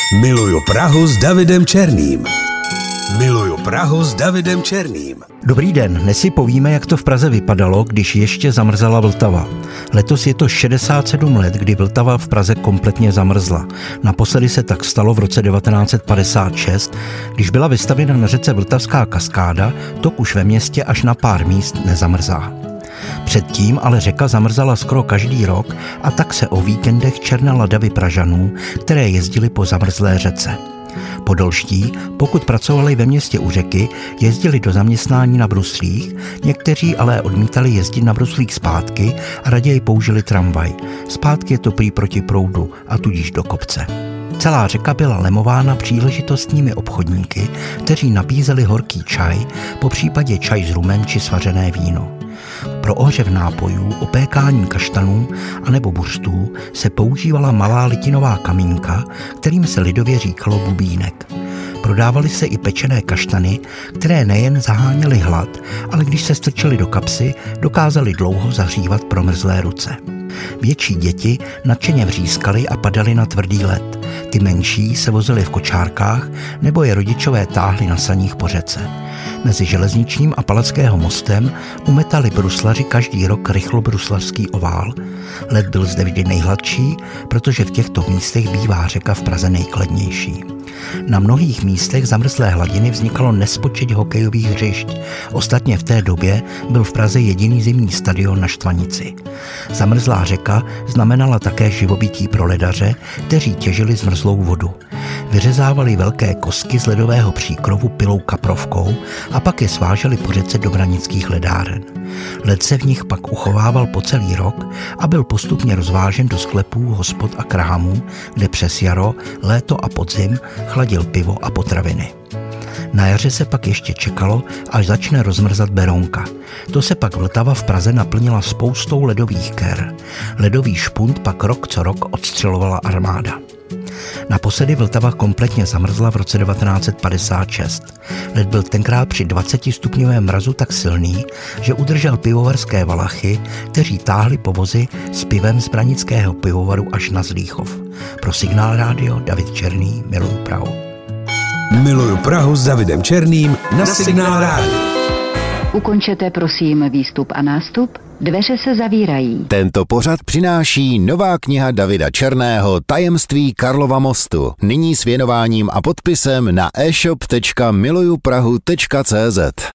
Miluju Prahu s Davidem Černým. Miluju Prahu s Davidem Černým. Dobrý den, dnes si povíme, jak to v Praze vypadalo, když ještě zamrzala Vltava. Letos je to 67 let, kdy Vltava v Praze kompletně zamrzla. Naposledy se tak stalo v roce 1956, když byla vystavěna na řece Vltavská kaskáda, tok už ve městě až na pár míst nezamrzá. Předtím ale řeka zamrzala skoro každý rok a tak se o víkendech černala davy Pražanů, které jezdili po zamrzlé řece. Podolští, pokud pracovali ve městě u řeky, jezdili do zaměstnání na bruslích, někteří ale odmítali jezdit na bruslích zpátky a raději použili tramvaj. Zpátky je to prý proti proudu a tudíž do kopce. Celá řeka byla lemována příležitostnými obchodníky, kteří nabízeli horký čaj, popřípadě čaj s rumem či svařené víno. Pro ohřev nápojů, opékání kaštanů anebo buřtů se používala malá litinová kamínka, kterým se lidově říkalo bubínek. Prodávaly se i pečené kaštany, které nejen zaháněly hlad, ale když se strčily do kapsy, dokázaly dlouho zahřívat promrzlé ruce. Větší děti nadšeně vřískaly a padaly na tvrdý led. Ty menší se vozily v kočárkách nebo je rodičové táhli na saních po řece. Mezi železničním a Palackého mostem umetali bruslaři každý rok rychlobruslařský ovál. Led byl zde vždy nejhladší, protože v těchto místech bývá řeka v Praze nejkladnější. Na mnohých místech zamrzlé hladiny vznikalo nespočet hokejových hřišť. Ostatně v té době byl v Praze jediný zimní stadion na Štvanici. Zamrzlá řeka znamenala také živobytí pro ledaře, kteří těžili zmrzlou vodu. Vyřezávali velké kosky z ledového příkrovu pilou kaprovkou a pak je sváželi po řece do branických ledáren. Led se v nich pak uchovával po celý rok a byl postupně rozvážen do sklepů, hospod a krámů, kde přes jaro, léto a podzim chladil pivo a potraviny. Na jaře se pak ještě čekalo, až začne rozmrzat Berounka. To se pak Vltava v Praze naplnila spoustou ledových ker. Ledový špunt pak rok co rok odstřelovala armáda. Naposledy Vltava kompletně zamrzla v roce 1956. Led byl tenkrát při 20stupňovém mrazu tak silný, že udržel pivovarské valachy, kteří táhli povozy s pivem z branického pivovaru až na Zlíchov. Pro Signál rádio David Černý, Miluju Prahu. Miluju Prahu s Davidem Černým na Signál rádio. Ukončete prosím výstup a nástup. Dveře se zavírají. Tento pořad přináší nová kniha Davida Černého Tajemství Karlova mostu. Nyní s věnováním a podpisem na e-shop.milujuprahu.cz.